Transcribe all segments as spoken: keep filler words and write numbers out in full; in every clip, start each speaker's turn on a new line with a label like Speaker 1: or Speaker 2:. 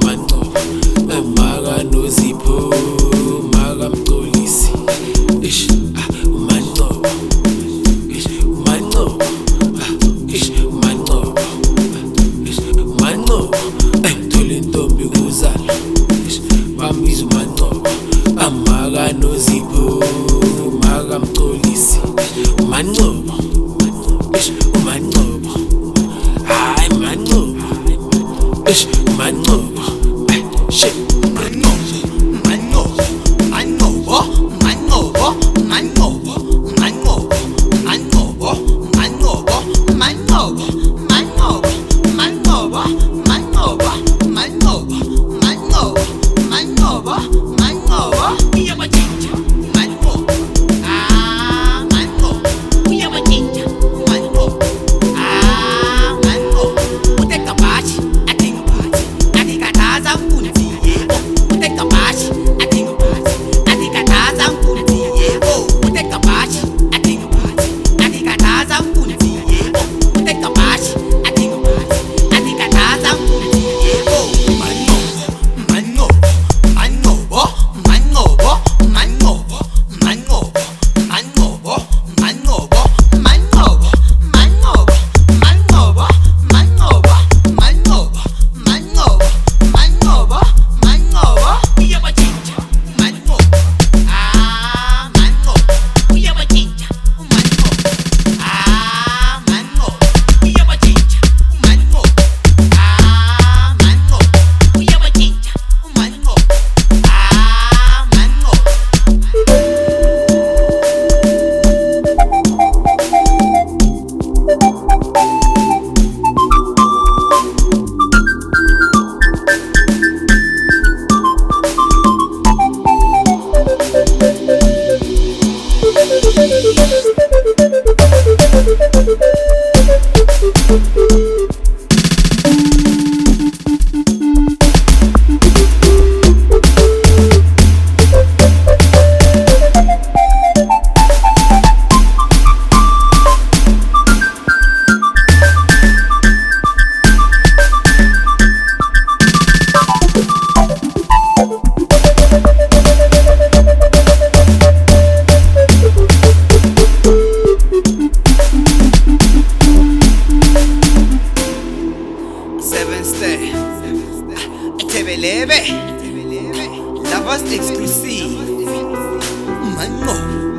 Speaker 1: umanqoba Maka noZipho Maka Mxolisi Ish ah umanqoba Ish umanqoba Ish umanqoba Ish umanqoba Ngithole intombi kuzala Ish bambiza umanqoba Maka noZipho Maka Mxolisi umanqoba Ish umanqoba Hayi umanqoba Ish umanqoba Shit
Speaker 2: Tebelebe, la voz exclusive, Mango.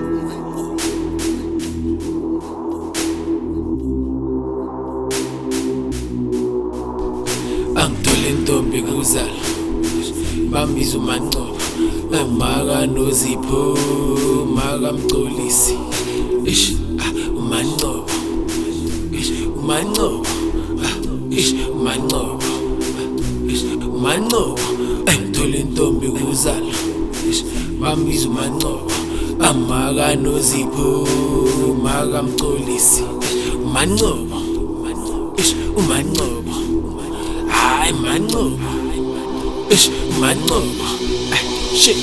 Speaker 1: Angithole intombi kuzala bambiza umanqoba Maka noZipho Maka Mxolisi Ish ah umanqoba Ish umanqoba Ish umanqoba umanqoba Ngithole intombi kuzala Ish bambiza umanqoba Maka noZipho Maka Mxolisi umanqoba Ish umanqoba Hayi umanqoba Ish umanqoba Shit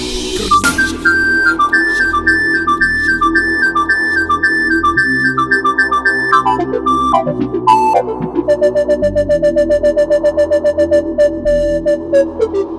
Speaker 3: Thank you.